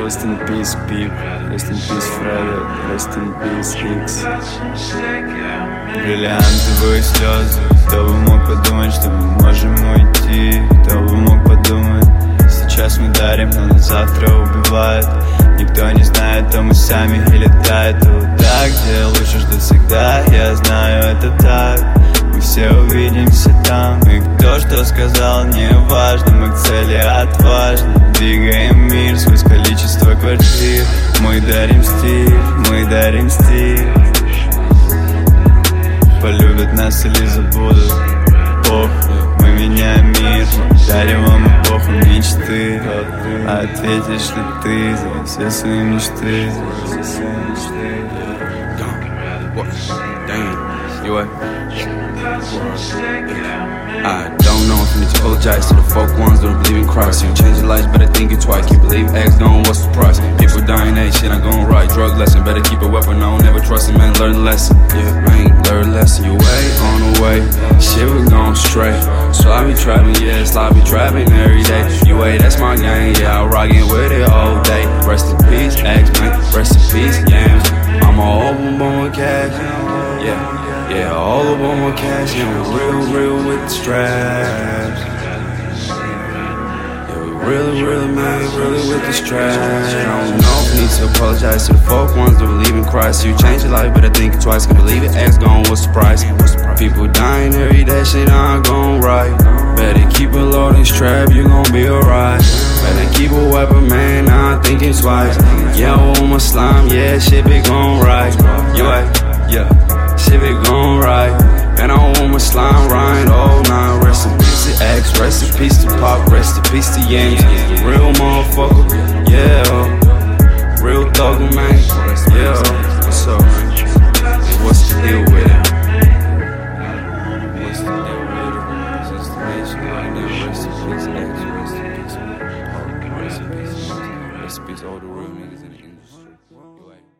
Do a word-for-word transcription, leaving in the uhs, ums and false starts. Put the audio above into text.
Rest in peace, Pip. Rest in peace, Фредди. Rest in peace, Икс. Бриллиантовые слезы. Кто бы мог подумать, что мы можем уйти? Кто бы мог подумать? Сейчас мы дарим, но нас завтра убивает. Никто не знает, то мы сами и летает туда, где лучше ждать всегда. Я знаю, это так. Мы все увидимся там. И кто что сказал, не важно. Мы к цели отважны. Двигаем мир сквозь количество квартир. Мы дарим стиль, мы дарим стиль. Полюбят нас или забудут, похуй. Мы меняем мир, дарим вам эпоху мечты. А ответишь ли ты за все свои мечты? За все свои мечты. Damn, you what? I don't know if you need to apologize to the folk ones that don't believe in Christ. You change your lives, better think it twice. Can't believe X gone, what's the price? People dying, ain't shit, I'm gon' right. Drug lesson, better keep a weapon on. Never trust a man, learn a lesson. Yeah, man, learn a lesson. You way on the way, shit we gon' stray. So I be trapping, yeah, it's like I be trapping every day. You way, that's my gang, yeah, I rockin' with it all day. Rest in peace, X, man, rest in peace, yams. I'm all over on cash, yeah. Yeah, all up on my cash, yeah, we real, real with the straps. Yeah, we really, really, man, really with the straps. I don't know if you need to apologize to the folk ones that believe in Christ. You change your life, but I think it twice. Can't believe it, X gone, what's the price? People dying every day, shit not gon' right. Better keep a loading strap, you gon' be alright. Better keep a weapon, man, not thinking twice. Yeah, I want my slime, yeah, shit be gon' right. You right, yeah. Shit be gon' right, and I want my slime right all night. Rest in peace to X, rest in peace to Pop, rest in peace to Yams. Real motherfucker, yeah. Real thug, man, yeah. What's up, man? What's the deal with it? What's the deal with it? Since the nation right now, rest in peace X, rest in peace Pop, rest in peace, rest in peace all the real niggas in the industry.